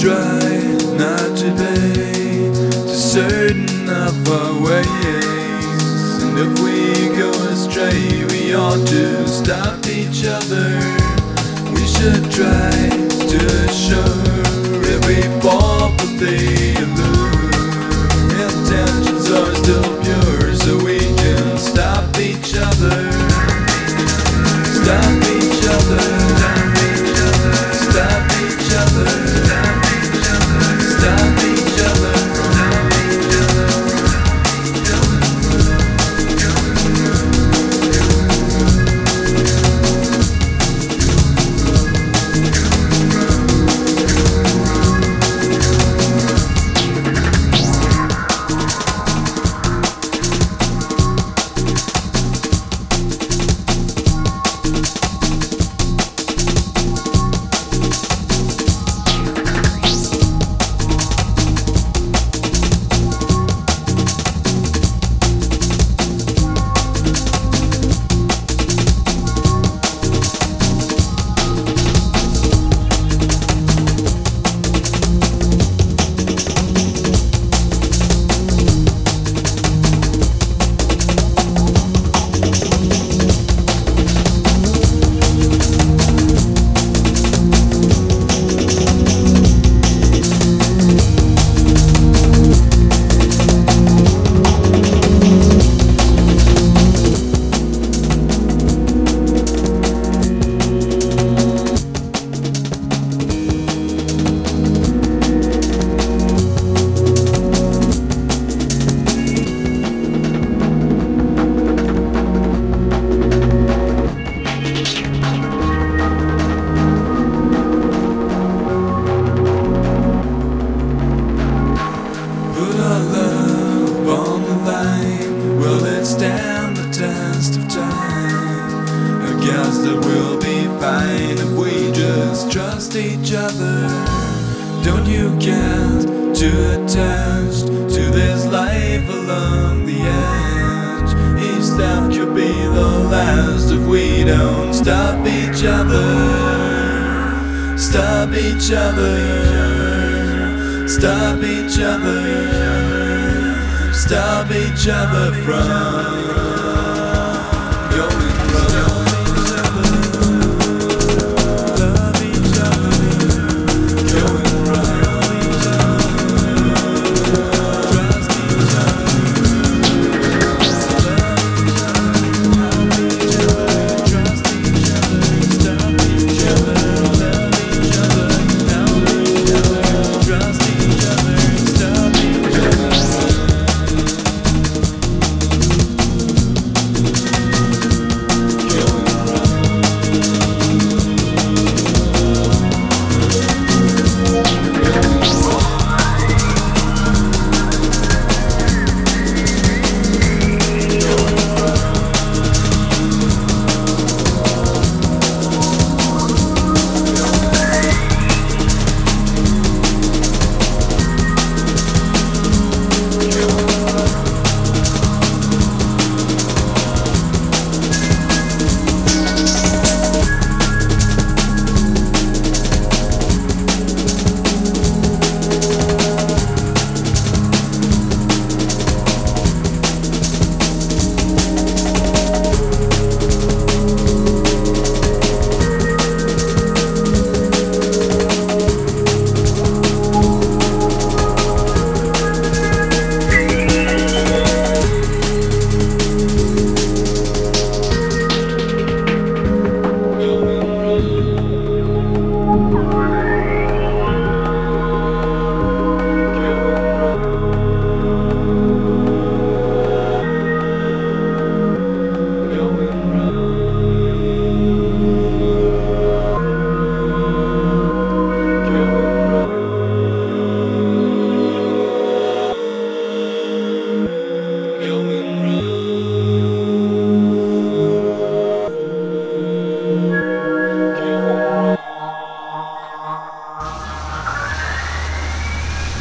try not to be too certain of our ways, and if we go astray, we ought to stop each other. We should try to assure every fall for the allure. Intentions are still pure, so we can stop each other. Stop each other. Stop each other. Stop each other from each other. Will it stand the test of time? I guess that we'll be fine if we just trust each other. Don't you get too attached to this life along the edge? Each step could be the last if we don't stop each other. Stop each other. Stop each other. Stop each other from